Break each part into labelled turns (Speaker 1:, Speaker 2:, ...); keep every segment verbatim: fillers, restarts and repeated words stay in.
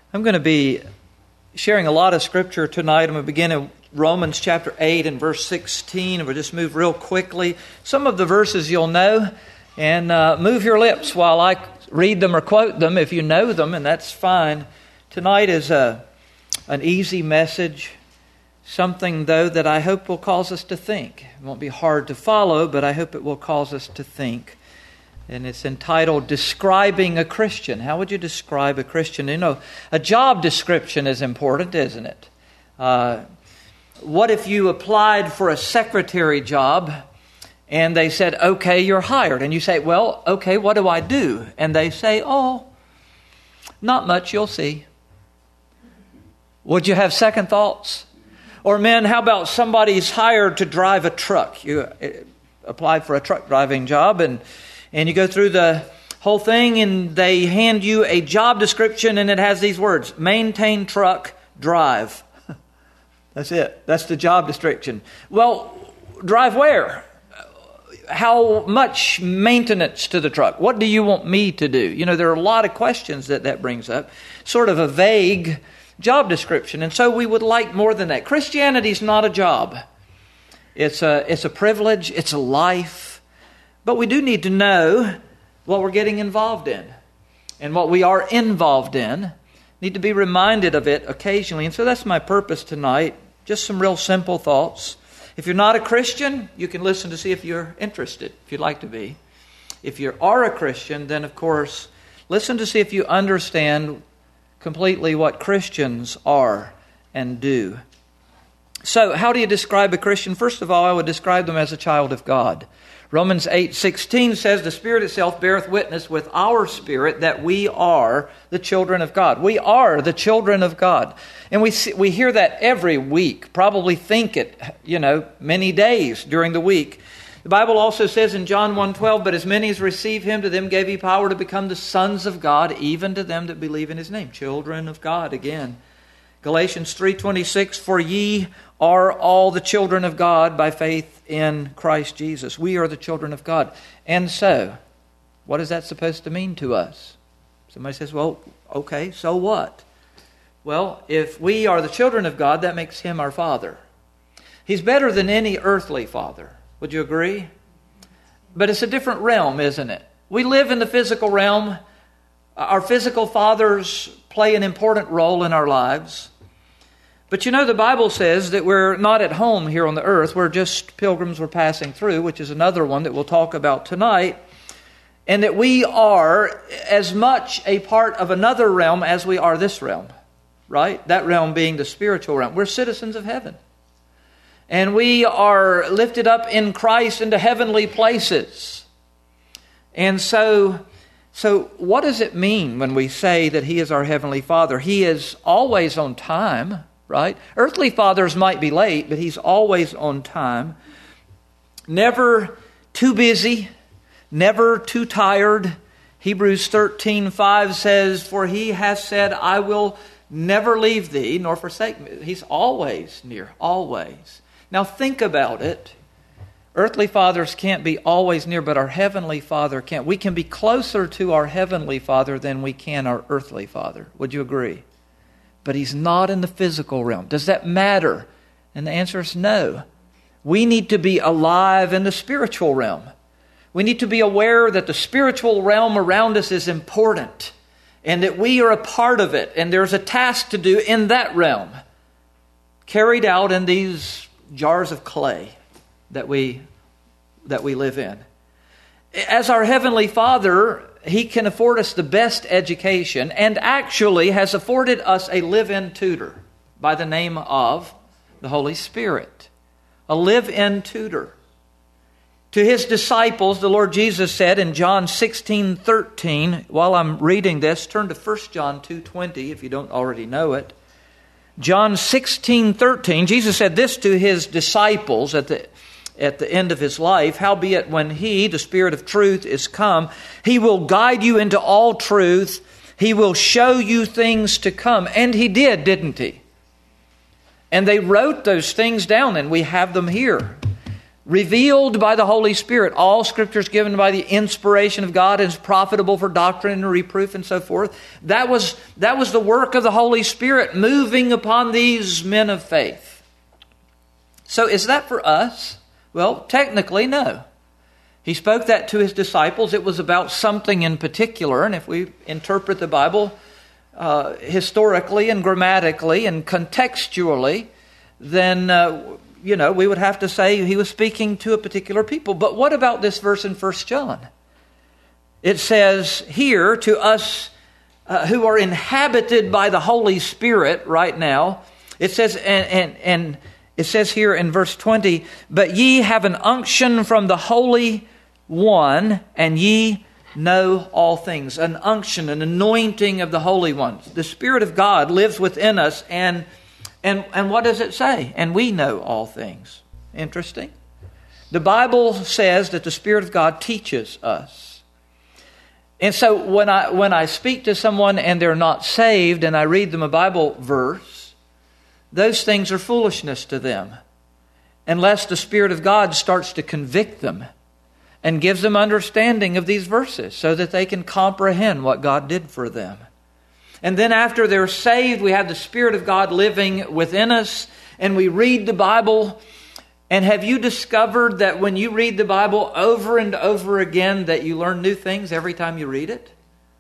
Speaker 1: I'm going to be sharing a lot of Scripture tonight. I'm going to begin in Romans chapter eight and verse sixteen. We'll just move real quickly. Some of the verses you'll know, and uh, move your lips while I read them or quote them if you know them, and that's fine. Tonight is a, an easy message, something, though, that I hope will cause us to think. It won't be hard to follow, but I hope it will cause us to think. And it's entitled, Describing a Christian. How would you describe a Christian? You know, a job description is important, isn't it? Uh, what if you applied for a secretary job and they said, okay, you're hired. And you say, well, okay, what do I do? And they say, oh, not much, you'll see. Would you have second thoughts? Or men, how about somebody's hired to drive a truck? You uh, applied for a truck driving job and And you go through the whole thing and they hand you a job description and it has these words, maintain truck, drive. That's it. That's the job description. Well, drive where? How much maintenance to the truck? What do you want me to do? You know, there are a lot of questions that that brings up. Sort of a vague job description. And so we would like more than that. Christianity is not a job. It's a, it's a privilege. It's a life. But we do need to know what we're getting involved in and what we are involved in. Need to be reminded of it occasionally. And so that's my purpose tonight. Just some real simple thoughts. If you're not a Christian, you can listen to see if you're interested, if you'd like to be. If you are a Christian, then of course, listen to see if you understand completely what Christians are and do. So how do you describe a Christian? First of all, I would describe them as a child of God. Romans eight sixteen says, the Spirit itself beareth witness with our spirit that we are the children of God. We are the children of God. And we see, we hear that every week, probably think it, you know, many days during the week. The Bible also says in John one twelve, but as many as receive him, to them gave he power to become the sons of God, even to them that believe in his name. Children of God again. Galatians three twenty-six, for ye are all the children of God by faith in Christ Jesus. We are the children of God. And so, what is that supposed to mean to us? Somebody says, well, okay, so what? Well, if we are the children of God, that makes him our Father. He's better than any earthly father. Would you agree? But it's a different realm, isn't it? We live in the physical realm. Our physical fathers play an important role in our lives. But you know, the Bible says that we're not at home here on the earth. We're just pilgrims we're passing through, which is another one that we'll talk about tonight. And that we are as much a part of another realm as we are this realm. Right? That realm being the spiritual realm. We're citizens of heaven. And we are lifted up in Christ into heavenly places. And so... So what does it mean when we say that he is our heavenly Father? He is always on time, right? Earthly fathers might be late, but he's always on time. Never too busy, never too tired. Hebrews thirteen five says, for he has said, I will never leave thee nor forsake me. He's always near, always. Now think about it. Earthly fathers can't be always near, but our Heavenly Father can. We can be closer to our Heavenly Father than we can our earthly father. Would you agree? But he's not in the physical realm. Does that matter? And the answer is no. We need to be alive in the spiritual realm. We need to be aware that the spiritual realm around us is important and that we are a part of it. And there's a task to do in that realm, carried out in these jars of clay that we that we live in. As our Heavenly Father, he can afford us the best education and actually has afforded us a live-in tutor by the name of the Holy Spirit. A live-in tutor. To his disciples, the Lord Jesus said in John sixteen thirteen, while I'm reading this, turn to First John two twenty if you don't already know it. John sixteen thirteen, Jesus said this to his disciples at the at the end of his life, howbeit when he, the Spirit of truth, is come, he will guide you into all truth. He will show you things to come. And he did, didn't he? And they wrote those things down and we have them here. revealed by the Holy Spirit. All Scripture is given by the inspiration of God and is profitable for doctrine and reproof and so forth. That was, that was the work of the Holy Spirit moving upon these men of faith. So is that for us? Well, technically, no. He spoke that to his disciples. It was about something in particular. And if we interpret the Bible uh, historically and grammatically and contextually, then uh, you know, we would have to say he was speaking to a particular people. But what about this verse in First John? It says here, to us uh, who are inhabited by the Holy Spirit right now, it says, and, and, and it says here in verse twenty, but ye have an unction from the Holy One, and ye know all things. An unction, an anointing of the Holy One. The Spirit of God lives within us, and And and what does it say? And we know all things. Interesting. The Bible says that the Spirit of God teaches us. And so when I when I speak to someone and they're not saved and I read them a Bible verse, those things are foolishness to them. Unless the Spirit of God starts to convict them and gives them understanding of these verses so that they can comprehend what God did for them. And then after they're saved, we have the Spirit of God living within us, and we read the Bible. And have you discovered that when you read the Bible over and over again, that you learn new things every time you read it?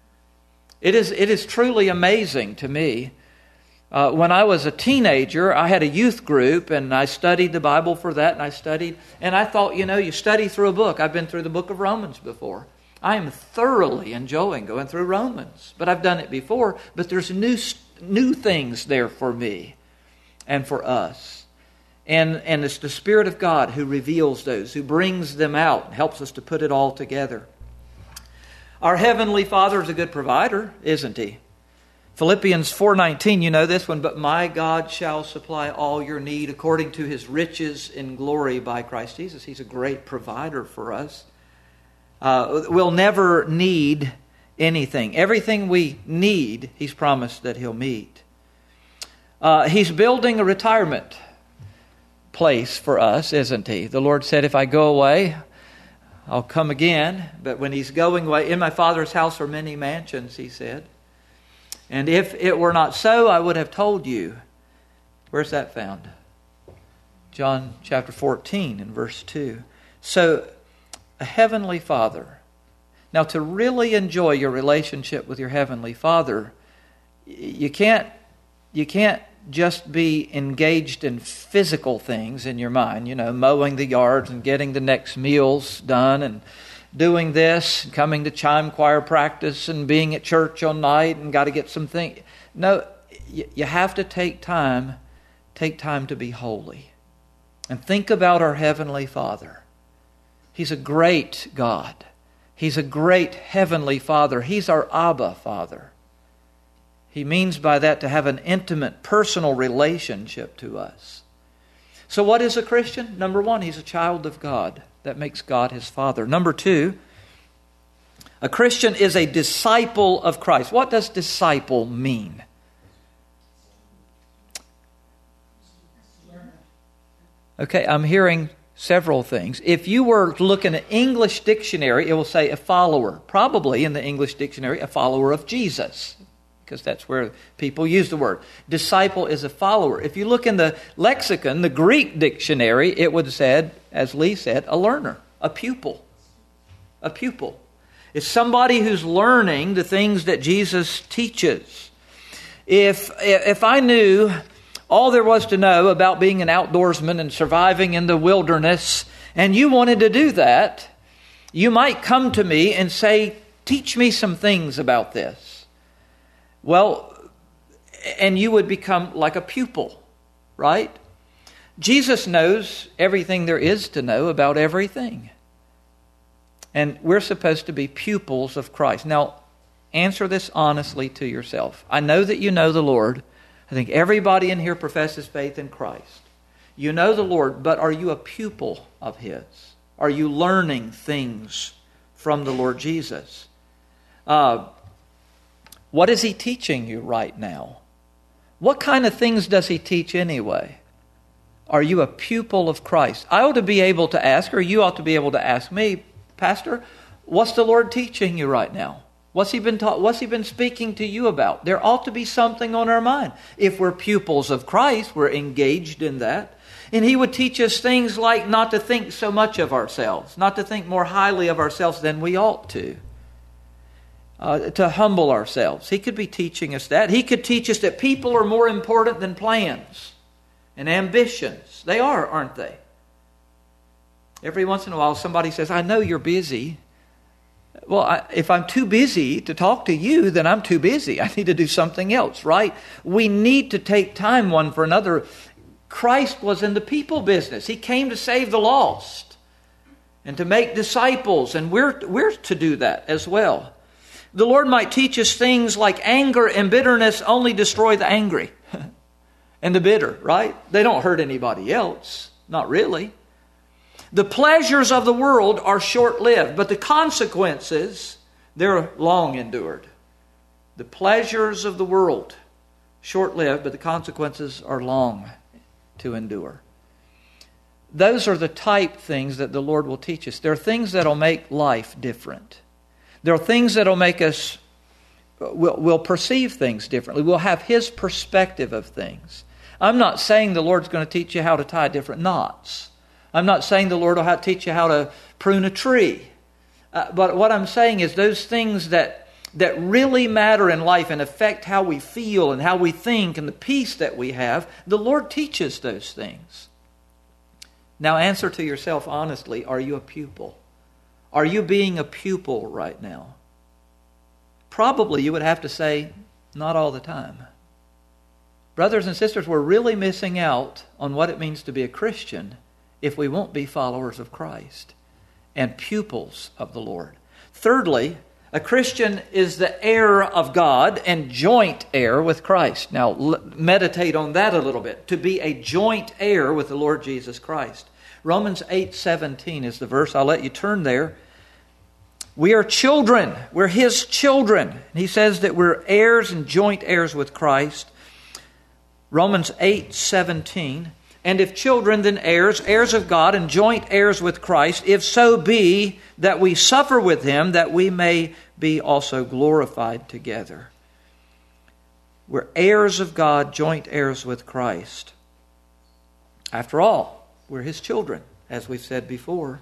Speaker 1: It is, it is truly amazing to me. Uh, when I was a teenager, I had a youth group, and I studied the Bible for that, and I studied, and I thought, you know, you study through a book. I've been through the book of Romans before. I am thoroughly enjoying going through Romans. But I've done it before. But there's new new things there for me and for us. And, and it's the Spirit of God who reveals those, who brings them out and helps us to put it all together. Our Heavenly Father is a good provider, isn't He? Philippians four nineteen, you know this one, but my God shall supply all your need according to His riches in glory by Christ Jesus. He's a great provider for us. Uh, we'll never need anything. Everything we need, He's promised that He'll meet. Uh, he's building a retirement place for us, isn't He? The Lord said, if I go away, I'll come again. But when He's going away, in my Father's house are many mansions, He said. And if it were not so, I would have told you. Where's that found? John chapter fourteen and verse two. So, a Heavenly Father. Now, to really enjoy your relationship with your Heavenly Father, you can't, you can't just be engaged in physical things in your mind, you know, mowing the yards and getting the next meals done and doing this, coming to chime choir practice and being at church all night and got to get some things. No, you have to take time, take time to be holy. And think about our Heavenly Father. He's a great God. He's a great Heavenly Father. He's our Abba Father. He means by that to have an intimate, personal relationship to us. So what is a Christian? Number one, he's a child of God. That makes God his Father. Number two, a Christian is a disciple of Christ. What does disciple mean? Okay, I'm hearing several things. If you were to look in an English dictionary, it will say a follower. Probably in the English dictionary, a follower of Jesus, because that's where people use the word. Disciple is a follower. If you look in the lexicon, the Greek dictionary, it would have said, as Lee said, a learner, a pupil. A pupil. It's somebody who's learning the things that Jesus teaches. If, if I knew all there was to know about being an outdoorsman and surviving in the wilderness, and you wanted to do that, you might come to me and say, teach me some things about this. Well, and you would become like a pupil, right? Jesus knows everything there is to know about everything. And we're supposed to be pupils of Christ. Now, answer this honestly to yourself. I know that you know the Lord. I think everybody in here professes faith in Christ. You know the Lord, but are you a pupil of His? Are you learning things from the Lord Jesus? Uh, what is He teaching you right now? What kind of things does He teach anyway? Are you a pupil of Christ? I ought to be able to ask, or you ought to be able to ask me, Pastor, what's the Lord teaching you right now? What's He been taught? What's He been speaking to you about? There ought to be something on our mind. If we're pupils of Christ, we're engaged in that. And He would teach us things like not to think so much of ourselves, not to think more highly of ourselves than we ought to, uh, to humble ourselves. He could be teaching us that. He could teach us that people are more important than plans and ambitions. They are, aren't they? Every once in a while somebody says, I know you're busy. Well, I, if I'm too busy to talk to you, then I'm too busy. I need to do something else, right? We need to take time one for another. Christ was in the people business. He came to save the lost and to make disciples, and we're, we're to do that as well. The Lord might teach us things like anger and bitterness only destroy the angry and the bitter, right? They don't hurt anybody else. Not really. The pleasures of the world are short-lived, but the consequences, they're long endured. The pleasures of the world, short-lived, but the consequences are long to endure. Those are the type things that the Lord will teach us. There are things that will make life different. There are things that will make us, we'll, we'll perceive things differently. We'll have His perspective of things. I'm not saying the Lord's going to teach you how to tie different knots. I'm not saying the Lord will have to teach you how to prune a tree. Uh, but what I'm saying is those things that, that really matter in life and affect how we feel and how we think and the peace that we have, the Lord teaches those things. Now answer to yourself honestly, are you a pupil? Are you being a pupil right now? Probably you would have to say, not all the time. Brothers and sisters, we're really missing out on what it means to be a Christian if we won't be followers of Christ and pupils of the Lord. Thirdly, a Christian is the heir of God and joint heir with Christ. Now, l- meditate on that a little bit. To be a joint heir with the Lord Jesus Christ. Romans eight seventeen is the verse. I'll let you turn there. We are children. We're His children. He says that we're heirs and joint heirs with Christ. Romans eight seventeen. And if children, then heirs, heirs of God, and joint heirs with Christ, if so be that we suffer with Him, that we may be also glorified together. We're heirs of God, joint heirs with Christ. After all, we're His children, as we've said before.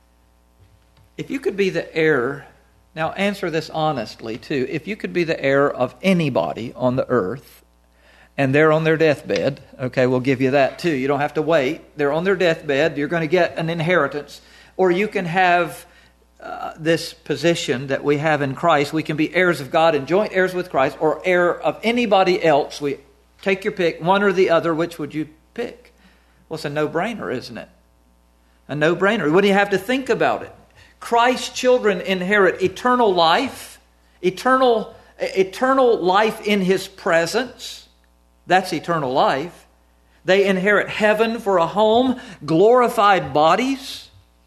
Speaker 1: If you could be the heir, now answer this honestly too, if you could be the heir of anybody on the earth, and they're on their deathbed, okay, we'll give you that too. You don't have to wait. They're on their deathbed. You're going to get an inheritance. Or you can have uh, this position that we have in Christ. We can be heirs of God and joint heirs with Christ, or heir of anybody else. We take your pick, one or the other. Which would you pick? Well, it's a no-brainer, isn't it? A no-brainer. What do you have to think about it? Christ's children inherit eternal life, eternal, eternal life in His presence. That's eternal life. They inherit heaven for a home, glorified bodies.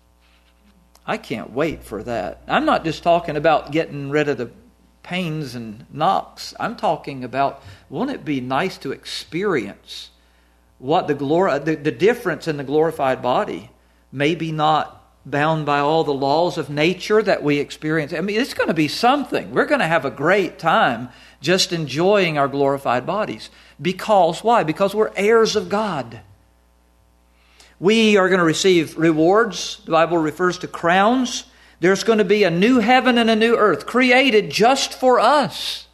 Speaker 1: I can't wait for that. I'm not just talking about getting rid of the pains and knocks. I'm talking about, won't it be nice to experience what the glory, the, the difference in the glorified body? Maybe not bound by all the laws of nature that we experience. I mean, it's going to be something. We're going to have a great time just enjoying our glorified bodies. Because, why? Because we're heirs of God. We are going to receive rewards. The Bible refers to crowns. There's going to be a new heaven and a new earth created just for us.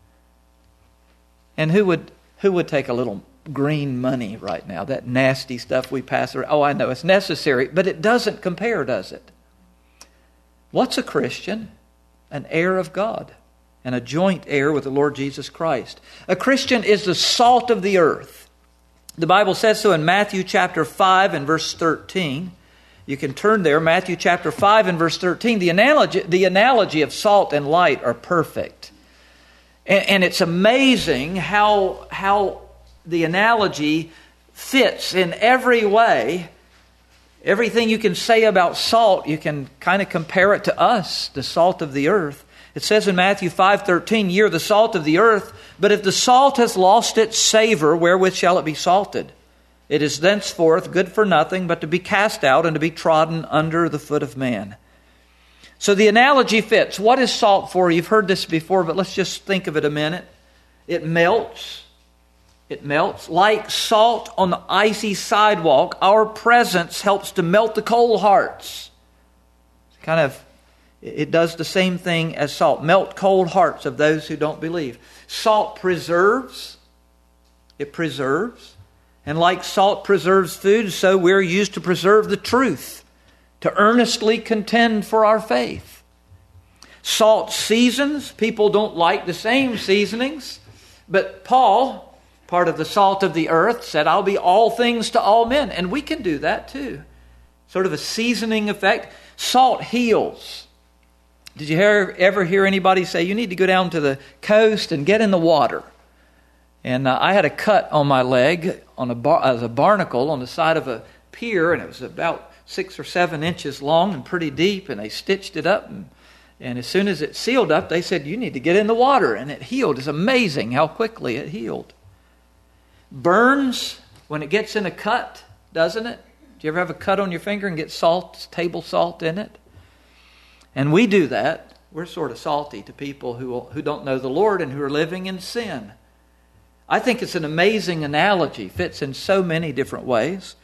Speaker 1: And who would who would take a little green money right now? That nasty stuff we pass around. Oh, I know it's necessary, but it doesn't compare, does it? What's a Christian? An heir of God and a joint heir with the Lord Jesus Christ. A Christian is the salt of the earth. The Bible says so in Matthew chapter five and verse thirteen. You can turn there, Matthew chapter five and verse thirteen. The analogy, the analogy of salt and light are perfect. And, and it's amazing how, how the analogy fits in every way. Everything you can say about salt, you can kind of compare it to us, the salt of the earth. It says in Matthew five thirteen, "Ye are the salt of the earth, but if the salt has lost its savor, wherewith shall it be salted? It is thenceforth good for nothing but to be cast out and to be trodden under the foot of man. So the analogy fits. What is salt for? You've heard this before, but let's just think of it a minute. It melts. It melts. Like salt on the icy sidewalk, our presence helps to melt the cold hearts. It's kind of, it does the same thing as salt. Melt cold hearts of those who don't believe. Salt preserves. It preserves. And like salt preserves food, so we're used to preserve the truth, to earnestly contend for our faith. Salt seasons. People don't like the same seasonings. But Paul, part of the salt of the earth, said, I'll be all things to all men. And we can do that too. Sort of a seasoning effect. Salt heals. Did you hear, ever hear anybody say, you need to go down to the coast and get in the water? And uh, I had a cut on my leg on a bar, as a barnacle on the side of a pier, and it was about six or seven inches long and pretty deep, and they stitched it up. And, and as soon as it sealed up, they said, you need to get in the water. And it healed. It's amazing how quickly it healed. Burns when it gets in a cut, doesn't it? Do you ever have a cut on your finger and get salt, table salt in it? And we do that. We're sort of salty to people who, who don't know the Lord and who are living in sin. I think it's an amazing analogy. Fits in so many different ways.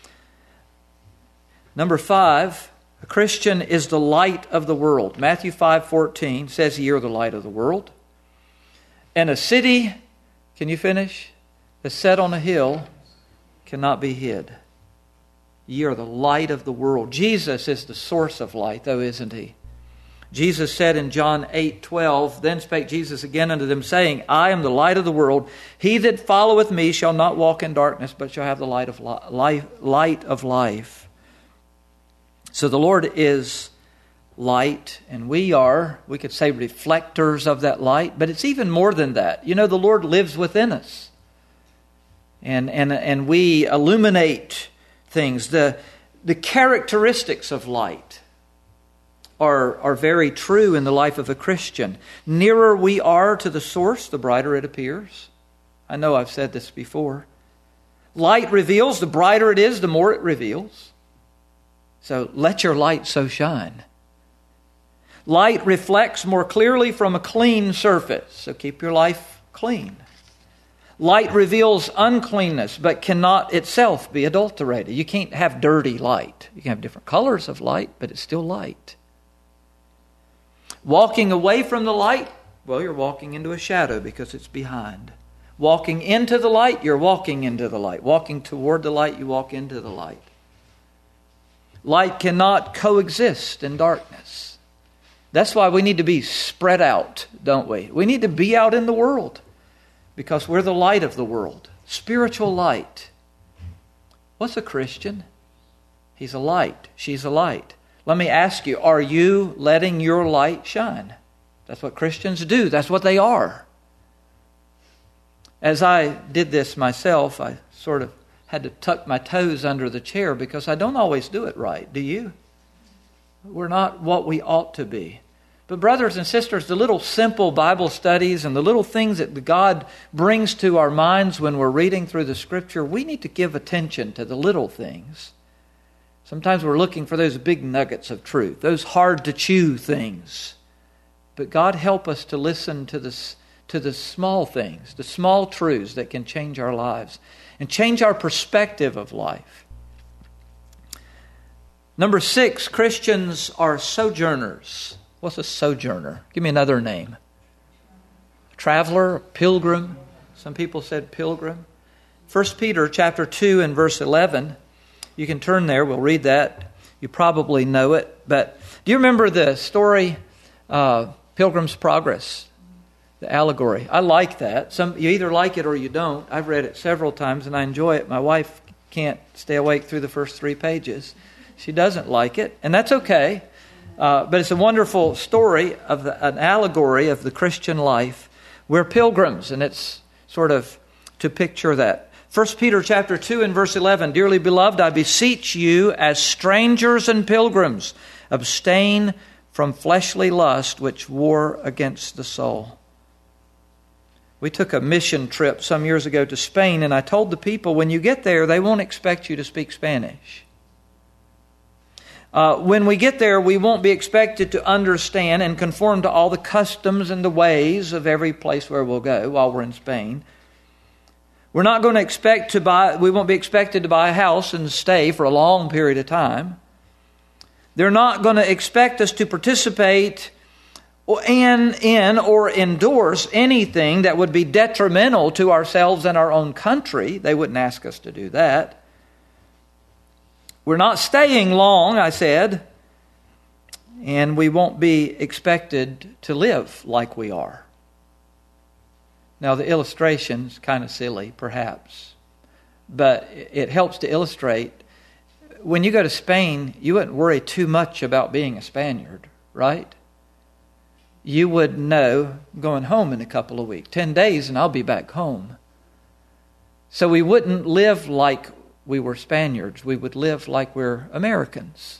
Speaker 1: Number five, a Christian is the light of the world. Matthew five fourteen says, ye are the light of the world. And a city, can you finish? That's set on a hill cannot be hid. Ye are the light of the world. Jesus is the source of light, though, isn't he? Jesus said in John eight twelve, then spake Jesus again unto them, saying, I am the light of the world. He that followeth me shall not walk in darkness, but shall have the light of life. Light of life. So the Lord is light, and we are, we could say, reflectors of that light, but it's even more than that. You know, the Lord lives within us, and and and we illuminate things. The the characteristics of light are, are very true in the life of a Christian. Nearer we are to the source, the brighter it appears. I know I've said this before. Light reveals, the brighter it is, the more it reveals. So let your light so shine. Light reflects more clearly from a clean surface, so keep your life clean. Light reveals uncleanness, but cannot itself be adulterated. You can't have dirty light. You can have different colors of light, but it's still light. Walking away from the light, well, you're walking into a shadow because it's behind. Walking into the light, you're walking into the light. Walking toward the light, you walk into the light. Light cannot coexist in darkness. That's why we need to be spread out, don't we? We need to be out in the world because we're the light of the world. Spiritual light. What's a Christian? He's a light. She's a light. Let me ask you, are you letting your light shine? That's what Christians do. That's what they are. As I did this myself, I sort of had to tuck my toes under the chair because I don't always do it right. Do you? We're not what we ought to be. But brothers and sisters, the little simple Bible studies and the little things that God brings to our minds when we're reading through the Scripture, we need to give attention to the little things. Sometimes we're looking for those big nuggets of truth, those hard-to-chew things. But God help us to listen to this, to the small things, the small truths that can change our lives and change our perspective of life. Number six, Christians are sojourners. What's a sojourner? Give me another name. A traveler, a pilgrim. Some people said pilgrim. First Peter chapter two and verse eleven. You can turn there. We'll read that. You probably know it. But do you remember the story, uh, Pilgrim's Progress? The allegory. I like that. Some you either like it or you don't. I've read it several times and I enjoy it. My wife can't stay awake through the first three pages. She doesn't like it, and that's okay. Uh, but it's a wonderful story of the, an allegory of the Christian life. We're pilgrims, and it's sort of to picture that. First Peter chapter two and verse eleven, dearly beloved, I beseech you as strangers and pilgrims, abstain from fleshly lust which war against the soul. We took a mission trip some years ago to Spain, and I told the people, when you get there, they won't expect you to speak Spanish. Uh, when we get there, we won't be expected to understand and conform to all the customs and the ways of every place where we'll go while we're in Spain. We're not going to expect to buy, we won't be expected to buy a house and stay for a long period of time. They're not going to expect us to participate in, in or endorse anything that would be detrimental to ourselves and our own country. They wouldn't ask us to do that. We're not staying long, I said, and we won't be expected to live like we are. Now, the illustration's kind of silly, perhaps, but it helps to illustrate. When you go to Spain, you wouldn't worry too much about being a Spaniard, right? You would know going home in a couple of weeks, ten days, and I'll be back home. So we wouldn't live like we were Spaniards. We would live like we're Americans.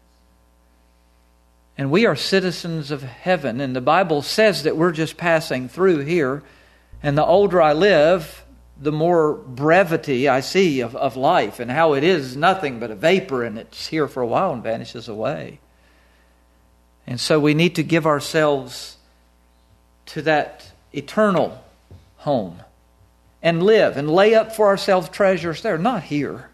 Speaker 1: And we are citizens of heaven. And the Bible says that we're just passing through here. And the older I live, the more brevity I see of, of life and how it is nothing but a vapor, and it's here for a while and vanishes away. And so we need to give ourselves to that eternal home and live and lay up for ourselves treasures there, not here.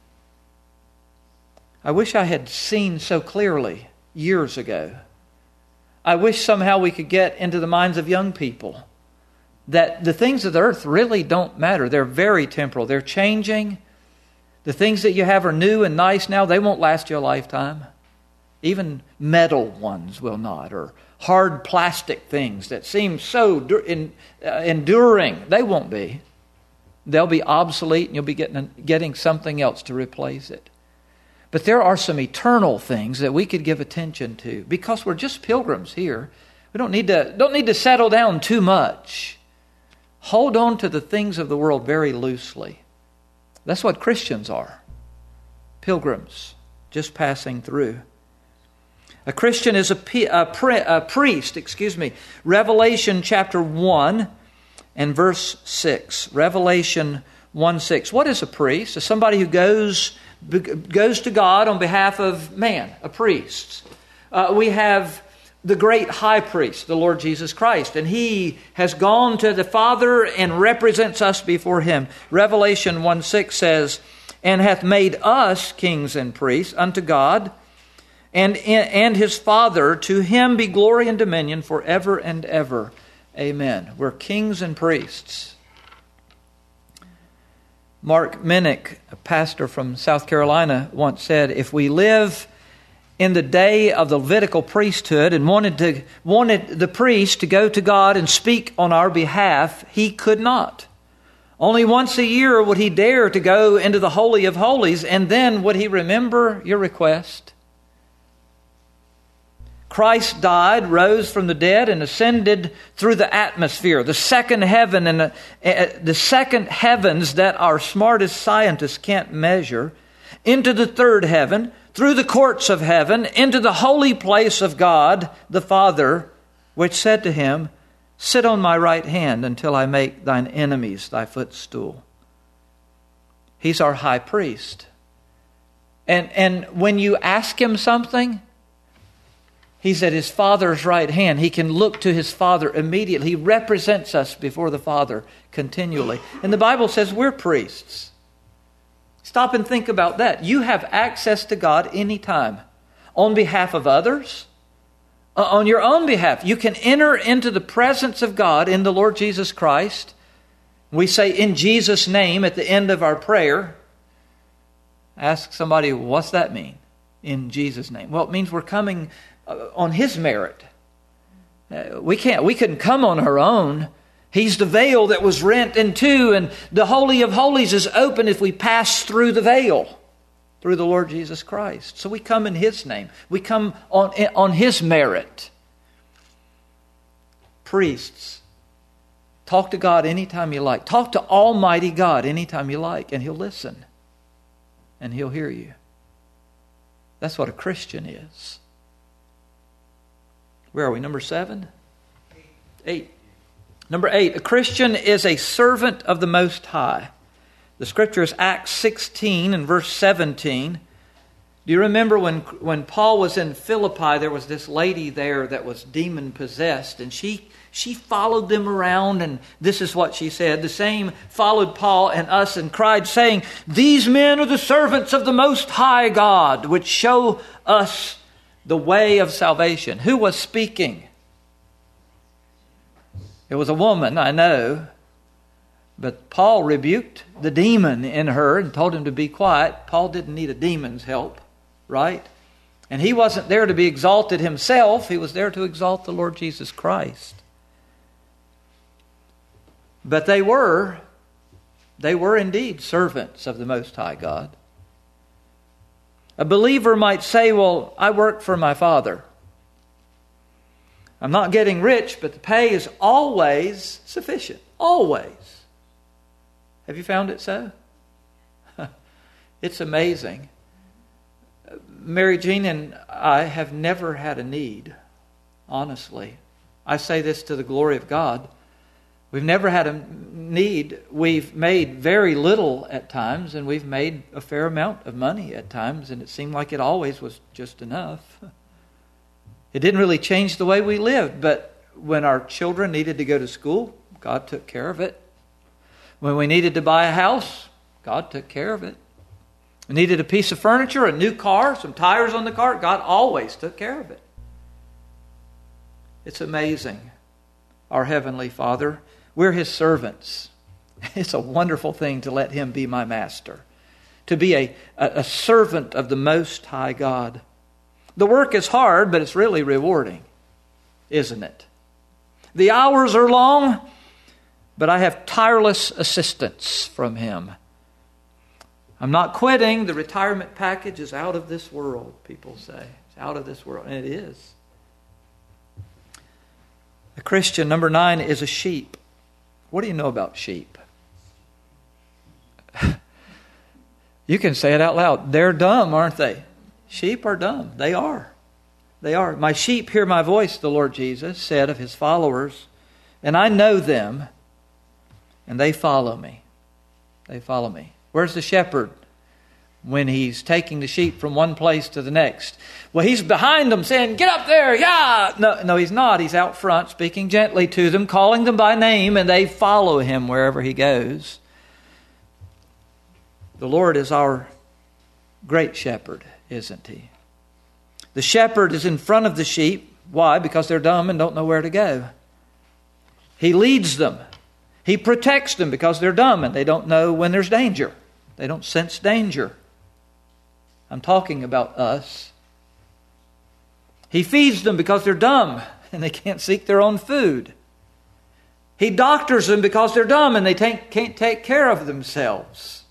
Speaker 1: I wish I had seen so clearly years ago. I wish somehow we could get into the minds of young people that the things of the earth really don't matter. They're very temporal. They're changing. The things that you have are new and nice now. They won't last you a lifetime. Even metal ones will not, or hard plastic things that seem so dur- in, uh, enduring. They won't be. They'll be obsolete, and you'll be getting getting something else to replace it. But there are some eternal things that we could give attention to, because we're just pilgrims here. We don't need to don't need to settle down too much. Hold on to the things of the world very loosely. That's what Christians are. Pilgrims, just passing through. A Christian is a, a, pri- a priest, excuse me. Revelation chapter one and verse six. Revelation one six. What is a priest? It's somebody who goes, goes to God on behalf of man, a priest. Uh, we have the great high priest, the Lord Jesus Christ, and He has gone to the Father and represents us before Him. Revelation one six says, and hath made us kings and priests unto God, and, and His Father. To Him be glory and dominion forever and ever. Amen. We're kings and priests. Mark Minnick, a pastor from South Carolina, once said, if we live in the day of the Levitical priesthood and wanted to wanted the priest to go to God and speak on our behalf, he could not. Only once a year would he dare to go into the Holy of Holies, and then would he remember your request? Christ died, rose from the dead, and ascended through the atmosphere, the second heaven and the, uh, the second heavens that our smartest scientists can't measure, into the third heaven, through the courts of heaven, into the holy place of God the Father, which said to Him, sit on my right hand until I make thine enemies thy footstool. He's our high priest. And, and when you ask Him something, He's at His Father's right hand. He can look to His Father immediately. He represents us before the Father continually. And the Bible says we're priests. Stop and think about that. You have access to God anytime. On behalf of others, uh, on your own behalf. You can enter into the presence of God in the Lord Jesus Christ. We say in Jesus' name at the end of our prayer. Ask somebody, what's that mean? In Jesus' name. Well, it means we're coming uh, on His merit. Uh, we can't, we couldn't come on our own. He's the veil that was rent in two, and the Holy of Holies is open if we pass through the veil, through the Lord Jesus Christ. So we come in His name. We come on, on His merit. Priests, talk to God anytime you like. Talk to Almighty God anytime you like, and He'll listen. And He'll hear you. That's what a Christian is. Where are we? Number seven? Eight. Number eight, a Christian is a servant of the Most High. The scripture is Acts sixteen and verse seventeen. Do you remember when, when Paul was in Philippi, there was this lady there that was demon-possessed, and she, she followed them around, and this is what she said. The same followed Paul and us and cried, saying, "These men are the servants of the Most High God, which show us the way of salvation." Who was speaking? It was a woman, I know. But Paul rebuked the demon in her and told him to be quiet. Paul didn't need a demon's help, right? And he wasn't there to be exalted himself. He was there to exalt the Lord Jesus Christ. But they were, they were indeed servants of the Most High God. A believer might say, well, I work for my Father. I'm not getting rich, but the pay is always sufficient. Always. Have you found it so? It's amazing. Mary Jean and I have never had a need, honestly. I say this to the glory of God. We've never had a need. We've made very little at times, and we've made a fair amount of money at times, and it seemed like it always was just enough. It didn't really change the way we lived, but when our children needed to go to school, God took care of it. When we needed to buy a house, God took care of it. We needed a piece of furniture, a new car, some tires on the car, God always took care of it. It's amazing. Our Heavenly Father, we're His servants. It's a wonderful thing to let Him be my master. To be a, a, a servant of the Most High God. The work is hard, but it's really rewarding, isn't it? The hours are long, but I have tireless assistance from Him. I'm not quitting. The retirement package is out of this world, people say. It's out of this world, and it is. A Christian, number nine, is a sheep. What do you know about sheep? You can say it out loud. They're dumb, aren't they? Sheep are dumb. They are. They are. My sheep hear my voice, the Lord Jesus said of His followers, and I know them, and they follow me. They follow me. Where's the shepherd when he's taking the sheep from one place to the next? Well, he's behind them saying, "Get up there, yeah!" No, no, he's not. He's out front speaking gently to them, calling them by name, and they follow him wherever he goes. The Lord is our great shepherd, isn't He? The shepherd is in front of the sheep. Why? Because they're dumb and don't know where to go. He leads them. He protects them because they're dumb and they don't know when there's danger. They don't sense danger. I'm talking about us. He feeds them because they're dumb and they can't seek their own food. He doctors them because they're dumb and they take, can't take care of themselves.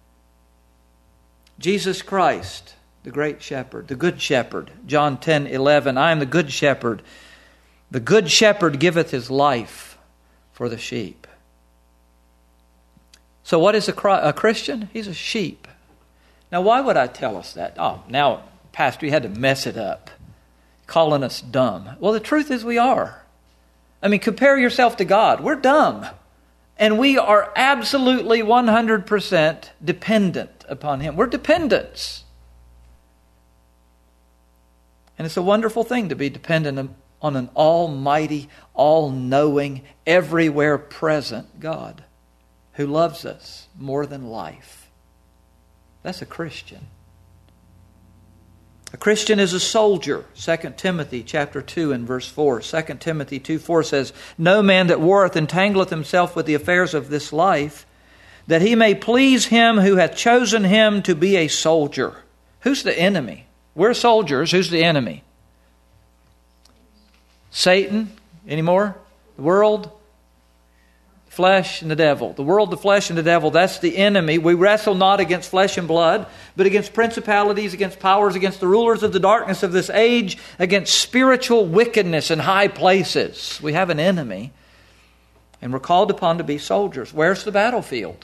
Speaker 1: Jesus Christ, the great shepherd, the good shepherd. John ten eleven, I am the good shepherd. The good shepherd giveth his life for the sheep. So what is a, a Christian? He's a sheep. Now why would I tell us that? Oh, now, Pastor, you had to mess it up, calling us dumb. Well, the truth is we are. I mean, compare yourself to God. We're dumb. And we are absolutely one hundred percent dependent upon Him. We're dependents. And it's a wonderful thing to be dependent on an almighty, all-knowing, everywhere present God who loves us more than life. That's a Christian. A Christian is a soldier. Second Timothy chapter two and verse four. Second Timothy two four says, No man that warreth entangleth himself with the affairs of this life, that he may please him who hath chosen him to be a soldier. Who's the enemy? We're soldiers. Who's the enemy? Satan? Any more? The world? Flesh and the devil. The world, the flesh, and the devil, that's the enemy. We wrestle not against flesh and blood, but against principalities, against powers, against the rulers of the darkness of this age, against spiritual wickedness in high places. We have an enemy, and we're called upon to be soldiers. Where's the battlefield?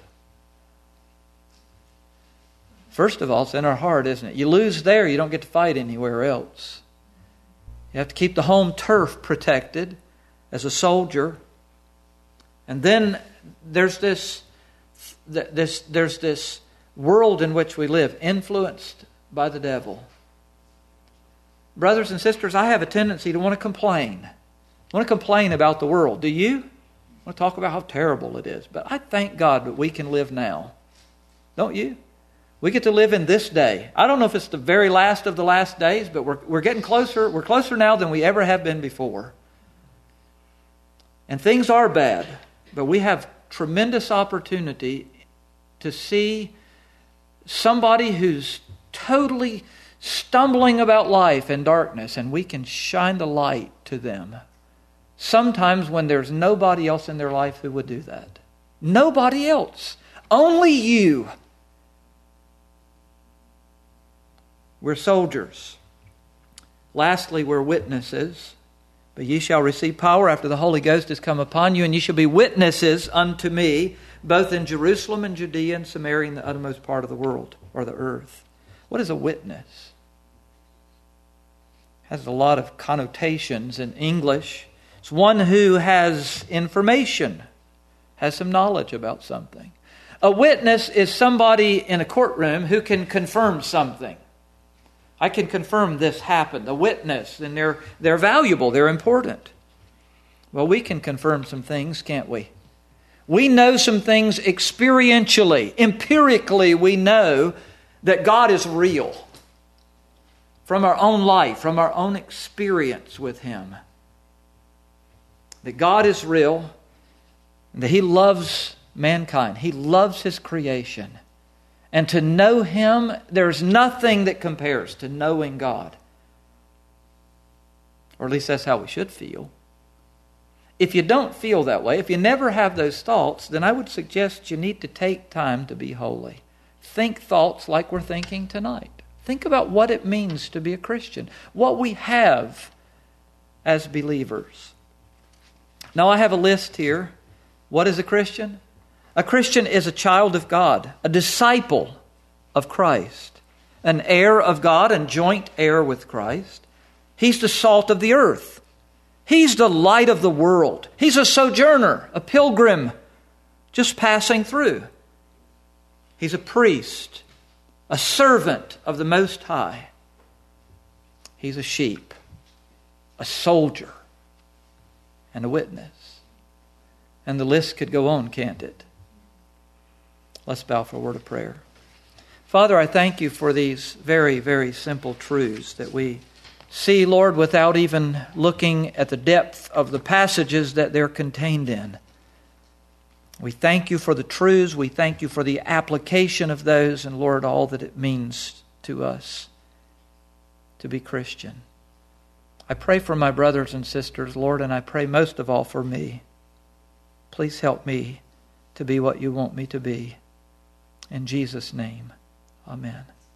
Speaker 1: First of all, it's in our heart, isn't it? You lose there, you don't get to fight anywhere else. You have to keep the home turf protected as a soldier. And then there's this, this, there's this world in which we live, influenced by the devil. Brothers and sisters, I have a tendency to want to complain. I want to complain about the world. Do you? I want to talk about how terrible it is. But I thank God that we can live now. Don't you? We get to live in this day. I don't know if it's the very last of the last days, but we're, we're getting closer. We're closer now than we ever have been before. And things are bad, but we have tremendous opportunity to see somebody who's totally stumbling about life in darkness, and we can shine the light to them. Sometimes when there's nobody else in their life who would do that. Nobody else. Only you. We're soldiers. Lastly, we're witnesses. But ye shall receive power after the Holy Ghost has come upon you, and ye shall be witnesses unto me, both in Jerusalem and Judea and Samaria and the uttermost part of the world, or the earth. What is a witness? It has a lot of connotations in English. It's one who has information, has some knowledge about something. A witness is somebody in a courtroom who can confirm something. I can confirm this happened. A witness, and they're they're valuable, they're important. Well, we can confirm some things, can't we? We know some things experientially, empirically. We know that God is real from our own life, from our own experience with Him. That God is real, and that He loves mankind. He loves His creation. And to know Him, there's nothing that compares to knowing God. Or at least that's how we should feel. If you don't feel that way, if you never have those thoughts, then I would suggest you need to take time to be holy. Think thoughts like we're thinking tonight. Think about what it means to be a Christian. What we have as believers. Now I have a list here. What is a Christian? A Christian is a child of God, a disciple of Christ, an heir of God and joint heir with Christ. He's the salt of the earth. He's the light of the world. He's a sojourner, a pilgrim, just passing through. He's a priest, a servant of the Most High. He's a sheep, a soldier, and a witness. And the list could go on, can't it? Let's bow for a word of prayer. Father, I thank You for these very, very simple truths that we see, Lord, without even looking at the depth of the passages that they're contained in. We thank You for the truths. We thank You for the application of those, and Lord, all that it means to us to be Christian. I pray for my brothers and sisters, Lord, and I pray most of all for me. Please help me to be what You want me to be. In Jesus' name, amen.